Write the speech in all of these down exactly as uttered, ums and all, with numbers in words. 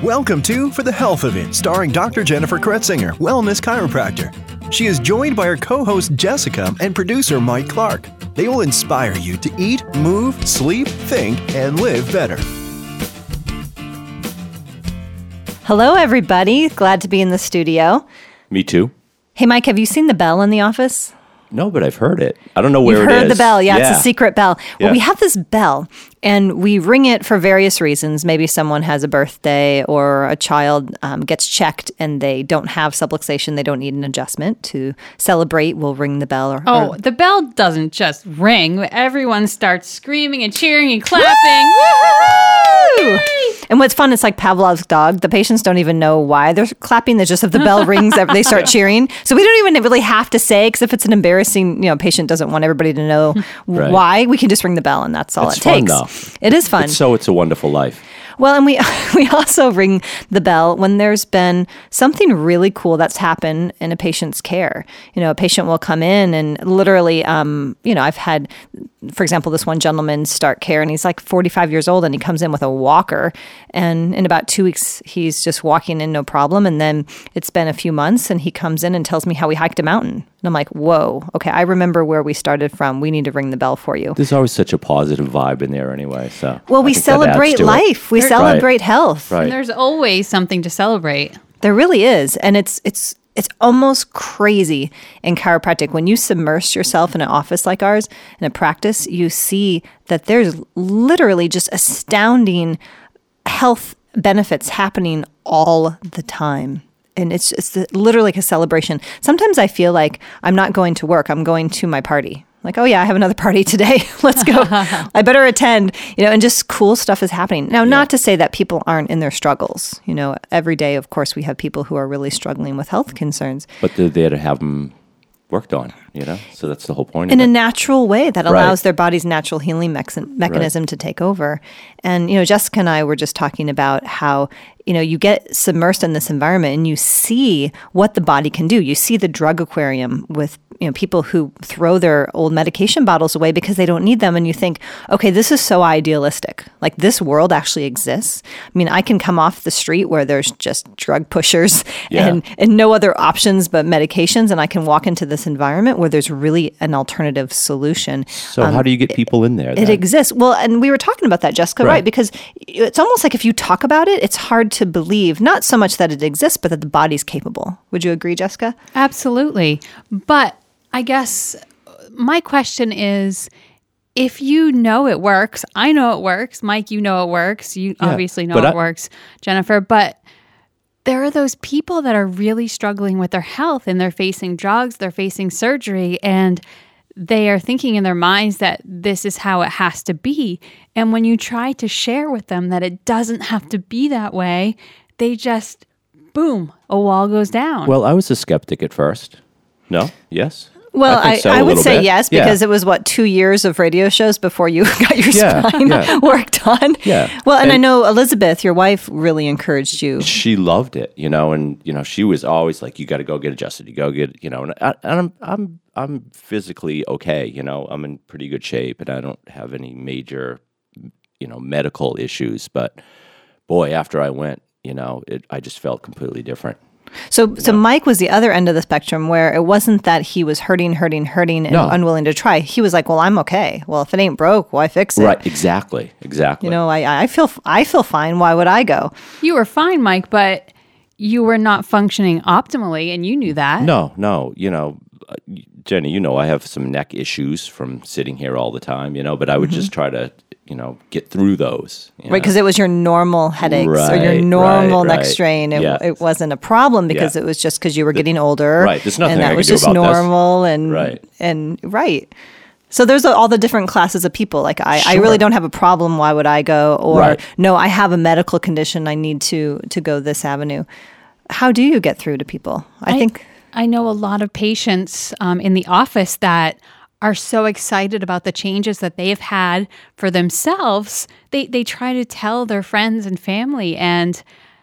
Welcome to For the Health of It, starring Doctor Jennifer Kretzinger, wellness chiropractor. She is joined by her co-host Jessica and producer Mike Clark. They will inspire you to eat, move, sleep, think, and live better. Hello, everybody. Glad to be in the studio. Me too. Hey, Mike, have you seen the bell in the office? No, but I've heard it. I don't know where You've it is. heard the bell. Yeah, yeah, it's a secret bell. Well, Yeah. we have this bell, and we ring it for various reasons. Maybe someone has a birthday or a child um, gets checked and they don't have subluxation. They don't need an adjustment. To celebrate, we'll ring the bell. Or, Oh, or, the bell doesn't just ring. Everyone starts screaming and cheering and clapping. Woo! And what's fun, it's like Pavlov's dog. The patients don't even know why they're clapping. It's just if the bell rings, they start cheering. So we don't even really have to say, because if it's an embarrassing, you know, patient doesn't want everybody to know Right. why, we can just ring the bell and that's all It's it fun, takes. though. It is fun. It's so it's a wonderful life. Well, and we we also ring the bell when there's been something really cool that's happened in a patient's care. You know, a patient will come in and literally, um, you know, I've had, for example, this one gentleman start care and he's like forty-five years old and he comes in with a walker. And in about two weeks, he's just walking in no problem. And then it's been a few months and he comes in and tells me how he hiked a mountain. And I'm like, whoa, okay, I remember where we started from. We need to ring the bell for you. There's always such a positive vibe in there anyway. So Well, I we think that adds celebrate to it. life. We celebrate health. Right. And there's always something to celebrate. There really is. And it's it's it's almost crazy in chiropractic. When you submerge yourself in an office like ours, in a practice, you see that there's literally just astounding health benefits happening all the time. And it's just literally like a celebration. Sometimes I feel like I'm not going to work. I'm going to my party. Like, oh yeah, I have another party today. Let's go. I better attend. You know, and just cool stuff is happening. Now, not to say that people aren't in their struggles. You know, every day, of course, we have people who are really struggling with health concerns. But they're there to have them worked on, you know? So that's the whole point In of a it. natural way that Right. allows their body's natural healing mex- mechanism Right. to take over. And, you know, Jessica and I were just talking about how, you know, you get submersed in this environment and you see what the body can do. You see the drug aquarium with, you know, people who throw their old medication bottles away because they don't need them. And you think, okay, this is so idealistic. Like this world actually exists. I mean, I can come off the street where there's just drug pushers Yeah. and, and no other options but medications. And I can walk into this environment where there's really an alternative solution. So how do you get people in there? It then? exists. Well, and we were talking about that, Jessica, right? Right. Because it's almost like if you talk about it, it's hard to believe, not so much that it exists, but that the body's capable. Would you agree, Jessica? Absolutely. But I guess my question is, if you know it works, I know it works. Mike, you know it works. You Yeah, obviously know but it I- works, Jennifer. But there are those people that are really struggling with their health and they're facing drugs, they're facing surgery, and they are thinking in their minds that this is how it has to be. And when you try to share with them that it doesn't have to be that way, they just, boom, a wall goes down. Well, I was a skeptic at first. No? Yes? Well, think I, so, I a would little say bit. yes, Yeah. because it was, what, two years of radio shows before you got your Yeah, spine yeah. worked on? Yeah. Well, and, I And- know Elizabeth, your wife, really encouraged you. She loved it, you know, and you know she was always like, "You got to go get adjusted. You go get, you know." And, I, and I'm, I'm, I'm physically okay, you know. I'm in pretty good shape, and I don't have any major, you know, medical issues. But boy, after I went, you know, it, I just felt completely different. So, so Mike was the other end of the spectrum where it wasn't that he was hurting, hurting, hurting, and No. unwilling to try. He was like, "Well, I'm okay. Well, if it ain't broke, why fix it?" Right? Exactly. Exactly. You know, I, I feel, I feel fine. Why would I go? You were fine, Mike, but you were not functioning optimally, and you knew that. No, no, you know, uh, Jenny, you know, I have some neck issues from sitting here all the time, you know, but I would just try to, you know, get through those. you Right, know. because it was your normal headaches or your Right, normal right, neck right. strain. It, Yeah. it wasn't a problem because Yeah. it was just because you were getting older. right, there's nothing and that I can was do just about this. normal and Right. and right. So there's all the different classes of people. Like I, I Sure. really don't have a problem. Why would I go? Or Right. no, I have a medical condition. I need to to go this avenue. How do you get through to people? I, think. I know a lot of patients um, in the office that are so excited about the changes that they've had for themselves. They they try to tell their friends and family, and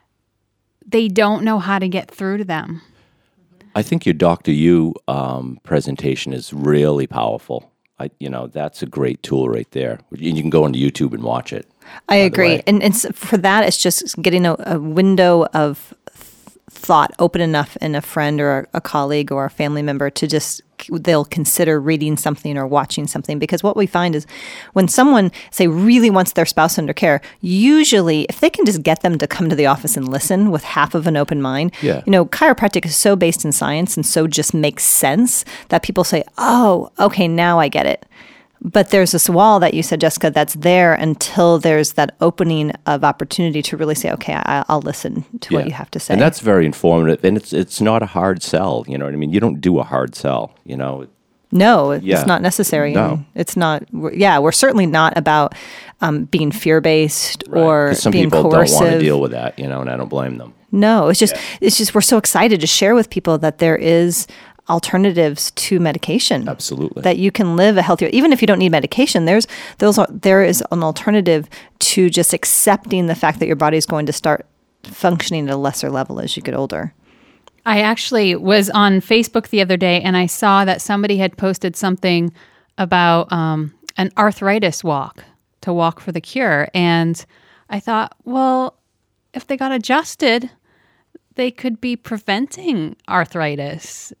they don't know how to get through to them. I think your Doctor U um, presentation is really powerful. I, you know, that's a great tool right there. You you can go into YouTube and watch it. I agree. And, and so for that, it's just getting a, a window of thought open enough in a friend or a, a colleague or a family member to just, they'll consider reading something or watching something. Because what we find is when someone, say, really wants their spouse under care, usually if they can just get them to come to the office and listen with half of an open mind, Yeah. you know, chiropractic is so based in science and so just makes sense that people say, oh, okay, now I get it. But there's this wall that you said, Jessica, that's there until there's that opening of opportunity to really say, okay, I, I'll listen to what you have to say. And that's very informative. And it's it's not a hard sell. You know what I mean? You don't do a hard sell, you know? No, it's Yeah. not necessary. No. And it's not, we're- yeah, we're certainly not about um, being fear-based or 'Cause some being people coercive. don't want to deal with that, you know, and I don't blame them. No, it's just, it's just, we're so excited to share with people that there is alternatives to medication. Absolutely. That you can live a healthier, even if you don't need medication, there's those are, there is an alternative to just accepting the fact that your body is going to start functioning at a lesser level as you get older. I actually was on Facebook the other day and I saw that somebody had posted something about um, an arthritis walk, to walk for the cure. And I thought, well, if they got adjusted, they could be preventing arthritis.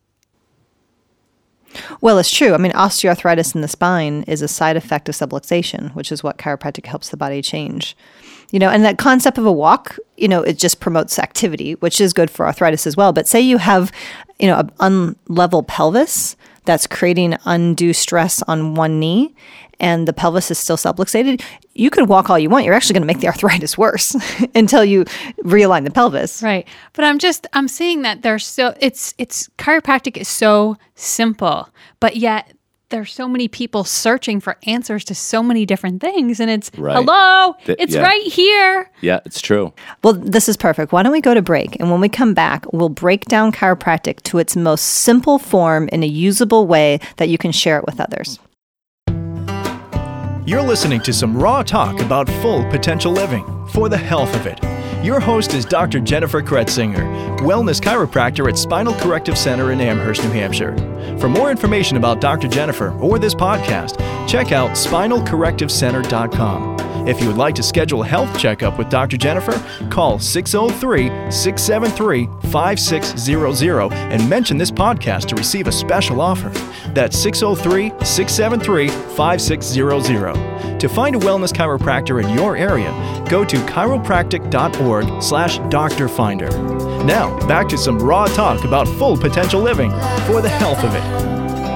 Well, it's true. I mean, osteoarthritis in the spine is a side effect of subluxation, which is what chiropractic helps the body change. You know, and that concept of a walk, you know, it just promotes activity, which is good for arthritis as well. But say you have, you know, an unlevel pelvis that's creating undue stress on one knee and the pelvis is still subluxated, you could walk all you want. You're actually going to make the arthritis worse until you realign the pelvis. Right. But I'm just, I'm seeing that there's so, it's, it's, chiropractic is so simple, but yet there's so many people searching for answers to so many different things. And it's, Right. hello, Th- it's yeah. right here. Yeah, it's true. Well, this is perfect. Why don't we go to break? And when we come back, we'll break down chiropractic to its most simple form in a usable way that you can share it with others. You're listening to some raw talk about full potential living for the health of it. Your host is Doctor Jennifer Kretzinger, wellness chiropractor at Spinal Corrective Center in Amherst, New Hampshire. For more information about Doctor Jennifer or this podcast, check out spinal corrective center dot com. If you would like to schedule a health checkup with Doctor Jennifer, call six oh three, six seven three, five six zero zero and mention this podcast to receive a special offer. That's six oh three, six seven three, five six zero zero. To find a wellness chiropractor in your area, go to chiropractic dot org slash doctor finder. Now, back to some raw talk about full potential living for the health of it.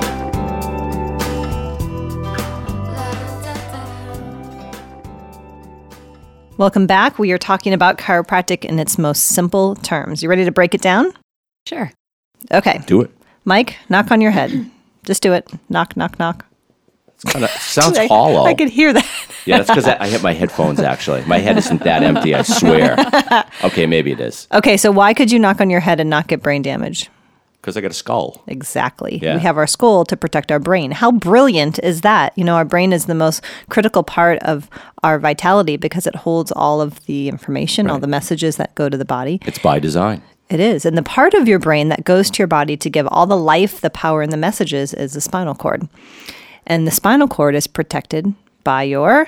Welcome back. We are talking about chiropractic in its most simple terms. You ready to break it down? Sure. Okay. Do it. Mike, knock on your head. Just do it. Knock, knock, knock. Kinda, sounds I, hollow. I could hear that. Yeah, that's because I, I hit my headphones, actually. My head isn't that empty, I swear. Okay, maybe it is. Okay, so why could you knock on your head and not get brain damage? Because I got a skull. Exactly. Yeah. We have our skull to protect our brain. How brilliant is that? You know, our brain is the most critical part of our vitality because it holds all of the information, all Right. the messages that go to the body. It's by design. It is. And the part of your brain that goes to your body to give all the life, the power, and the messages is the spinal cord. And the spinal cord is protected by your...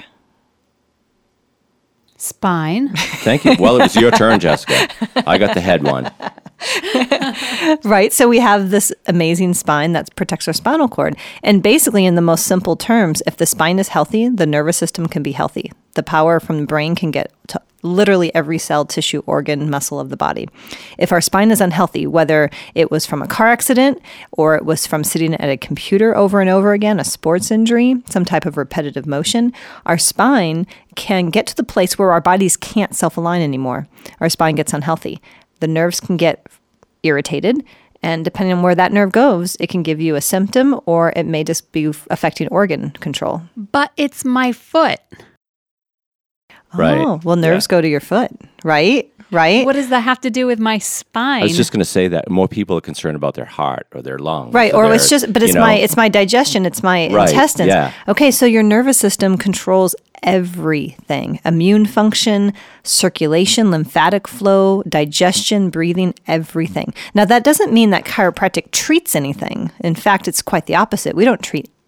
Spine. Thank you. Well, it was your turn, Jessica. I got the head one. Right. So we have this amazing spine that protects our spinal cord. And basically, in the most simple terms, if the spine is healthy, the nervous system can be healthy. The power from the brain can get to literally every cell, tissue, organ, muscle of the body. If our spine is unhealthy, whether it was from a car accident or it was from sitting at a computer over and over again, a sports injury, some type of repetitive motion, our spine can get to the place where our bodies can't self-align anymore. Our spine gets unhealthy. The nerves can get irritated, and depending on where that nerve goes, it can give you a symptom or it may just be affecting organ control. But it's my foot. Right. Oh, well, nerves Yeah. go to your foot, right? Right? What does that have to do with my spine? I was just going to say that more people are concerned about their heart or their lungs. Right, or it's their, just, but you it's know, my it's my digestion, it's my Right, intestines. yeah. Okay, so your nervous system controls everything: immune function, circulation, lymphatic flow, digestion, breathing, everything. Now, that doesn't mean that chiropractic treats anything. In fact, it's quite the opposite. We don't treat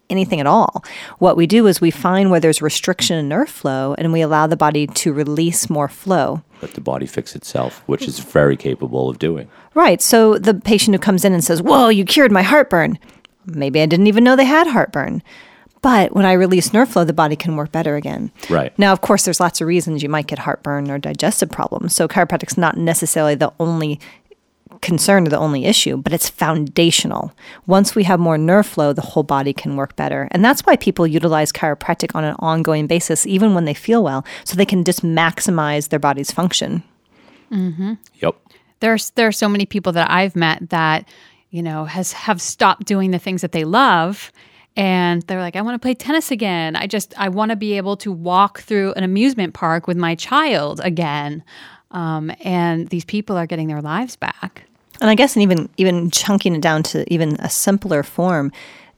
anything at all. What we do is we find where there's restriction in nerve flow and we allow the body to release more flow. Let the body fix itself, which it's very capable of doing. Right. So the patient who comes in and says, whoa, you cured my heartburn. Maybe I didn't even know they had heartburn. But when I release nerve flow, the body can work better again. Right. Now, of course, there's lots of reasons you might get heartburn or digestive problems. So chiropractic's not necessarily the only concern or the only issue, but it's foundational. Once we have more nerve flow, the whole body can work better. And that's why people utilize chiropractic on an ongoing basis, even when they feel well, so they can just maximize their body's function. Mm-hmm. Yep. There's there are so many people that I've met that, you know, has have stopped doing the things that they love. And they're like, I want to play tennis again. I just, I want to be able to walk through an amusement park with my child again. Um, and these people are getting their lives back. And I guess in even, even chunking it down to even a simpler form,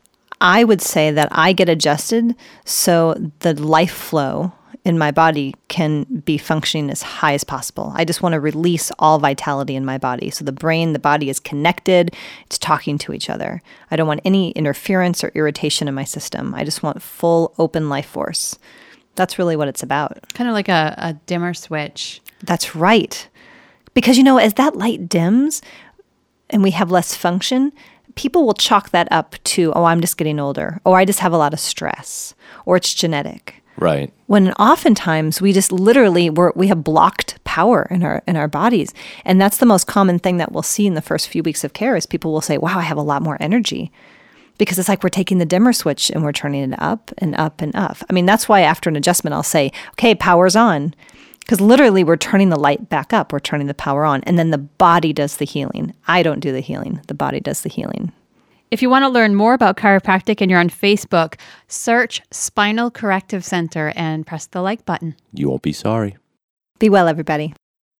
I would say that I get adjusted so the life flow in my body can be functioning as high as possible. I just want to release all vitality in my body. So the brain, the body is connected. It's talking to each other. I don't want any interference or irritation in my system. I just want full open life force. That's really what it's about. Kind of like a, a dimmer switch. That's right. Because, you know, as that light dims and we have less function, people will chalk that up to, oh, I'm just getting older, or I just have a lot of stress, or it's genetic. Right. When oftentimes we just literally we're, we have blocked power in our in our bodies, and that's the most common thing that we'll see in the first few weeks of care is people will say, "Wow, I have a lot more energy," because it's like we're taking the dimmer switch and we're turning it up and up and up. I mean, that's why after an adjustment, I'll say, "Okay, power's on," because literally we're turning the light back up, we're turning the power on, and then the body does the healing. I don't do the healing; the body does the healing. If you want to learn more about chiropractic and you're on Facebook, search Spinal Corrective Center and press the like button. You won't be sorry. Be well, everybody.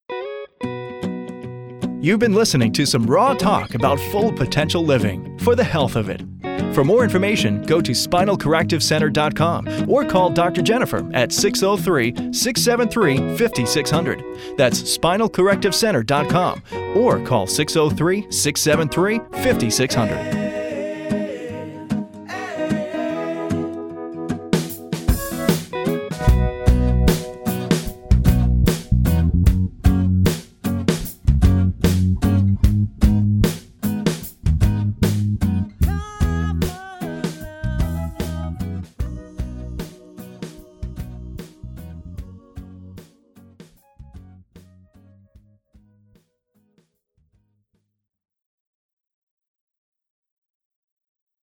You've been listening to some raw talk about full potential living for the health of it. For more information, go to spinal corrective center dot com or call Doctor Jennifer at six oh three, six seven three, five six zero zero. That's spinal corrective center dot com or call six oh three, six seven three, five six zero zero.